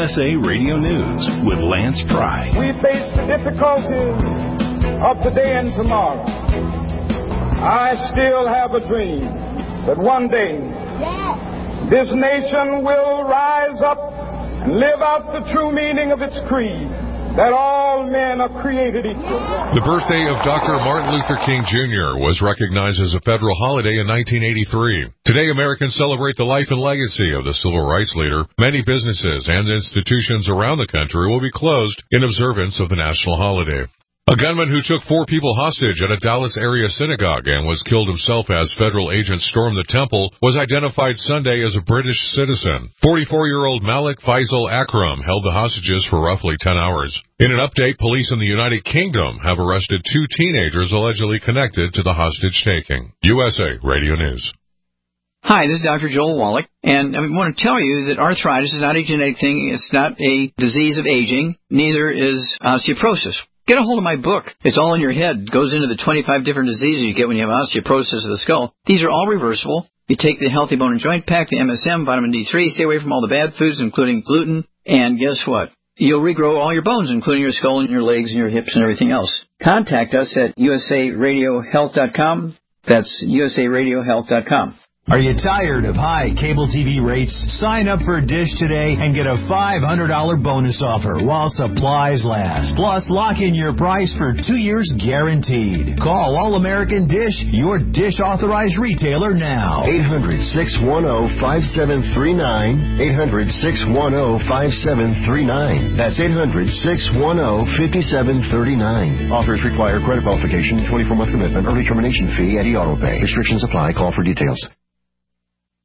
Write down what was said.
USA Radio News with Lance Pry. We face the difficulties of today and tomorrow. I still have a dream that one day this nation will rise up and live out the true meaning of its creed, that all men are created equal. The birthday of Dr. Martin Luther King Jr. was recognized as a federal holiday in 1983. Today, Americans celebrate the life and legacy of the civil rights leader. Many businesses and institutions around the country will be closed in observance of the national holiday. A gunman who took 4 people hostage at a Dallas-area synagogue and was killed himself as federal agents stormed the temple was identified Sunday as a British citizen. 44-year-old Malik Faisal Akram held the hostages for roughly 10 hours. In an update, police in the United Kingdom have arrested 2 teenagers allegedly connected to the hostage-taking. USA Radio News. Hi, this is Dr. Joel Wallach, and I want to tell you that arthritis is not a genetic thing. It's not a disease of aging. Neither is osteoporosis. Get a hold of my book. It's all in your head. It goes into the 25 different diseases you get when you have osteoporosis of the skull. These are all reversible. You take the Healthy Bone and Joint Pack, the MSM, vitamin D3, stay away from all the bad foods, including gluten, and guess what? You'll regrow all your bones, including your skull and your legs and your hips and everything else. Contact us at usaradiohealth.com. That's usaradiohealth.com. Are you tired of high cable TV rates? Sign up for Dish today and get a $500 bonus offer while supplies last. Plus, lock in your price for 2 years guaranteed. Call All-American Dish, your Dish authorized retailer now. 800-610-5739. 800-610-5739. That's 800-610-5739. Offers require credit qualification, 24-month commitment, early termination fee, and auto pay. Restrictions apply. Call for details.